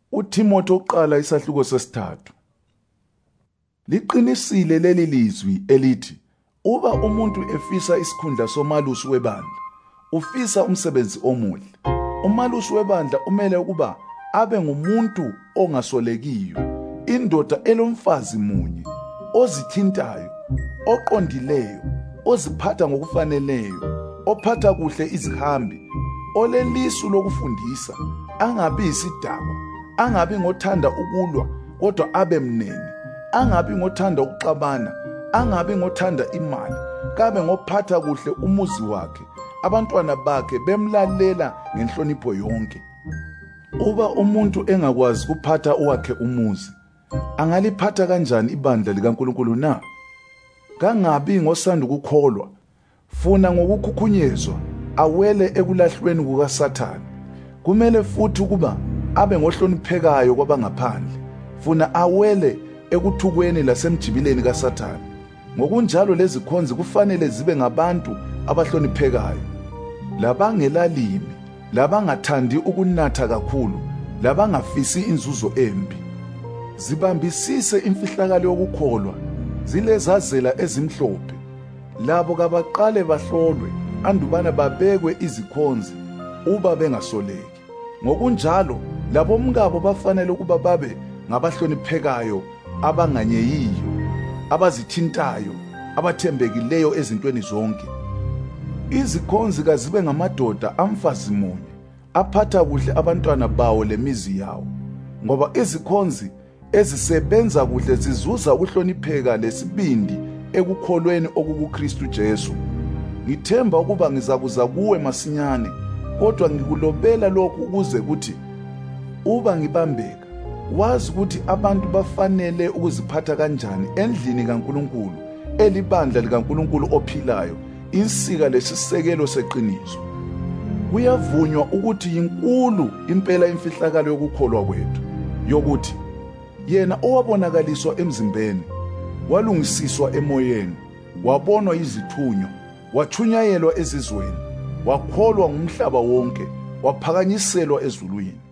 uThimothi oqala isahluko sesithathu. Liqinisile leli lizwi elithi uba umuntu efisa isikhundla somalusi webandla ufisa umsebenzi omuhle. Umalusi webandla umele ukuba abe ngumuntu ongasolekiyo, indoda elomfazi munye, ozithintayo, oqondileyo, oziphatha ngokufaneleyo, ophatha kuhle izihambi, olelisu lokufundisa, angabi isidakwa, angabi ngothanda ukulwa kodwa abe mnene, angabi ngothanda ukuxabana, angabi ngothanda imali, kabe ngophatha kuhle umuzi wakhe, abantwana bakhe bemlalela ngenhlonipho yonke. Uba umuntu engakwazi kuphatha owakhe umuzi, angaliphatha kanjani ibandla likaNkulunkulu na? Kangabi ngosanda ukukholwa, funa ngokukhukhunyezwa awele ekulahlweni kukaSathane. Kumele futhi ukuba abe ngohloniphekayo kwabangaphandle, funa awele ekuthukweni lasemjibileni kaSathane. Ngokunjalo lezikhonzi kufanele zibe ngabantu abahloniphekayo, labangelalimi, labangathandi ukunatha kakhulu, labangafisi inzuzo embi. Zibambisise imfihlakalo yokukholwa, zilezazela ezimhlophe. Labo kabaqale bahlolwe, andubana babekwe izikhonzi uba bengasoleki. Ngokunjalo labomkabo bafanele ukuba babe ngabahloniphekayo, abanganyeyiyo, abazithintayo, abathembekileyo ezintweni zonke. Izikhonzi kazibe ngamadoda amfazi munye, aphatha kuhle abantwana bawo lemizi yawo, ngoba izikhonzi ezisebenza kuhle zizuza ukuhlonipheka lesibindi ekukholweni okukuKristu Jesu. Ngithemba ukuba ngizakuza kuwe masinyane, kodwa ngikulobela lokhu ukuze kuthi uba ngibambeka, wazi ukuthi abantu bafanele ukuziphatha kanjani endlini kaNkulunkulu, elibandla likaNkulunkulu ophilayo, insika lesisekelo seqiniso. Kuyavunywa ukuthi yinkulu impela imfihlakalo yokukholwa kwethu, yokuthi yena owabonakaliswa emzimbeni, walungisiswa emoyeni, wabonwa yizithunywa, wathunyayelwa ezizweni, wakholwa ngumhlaba wonke, waphakanyiselwa ezulwini.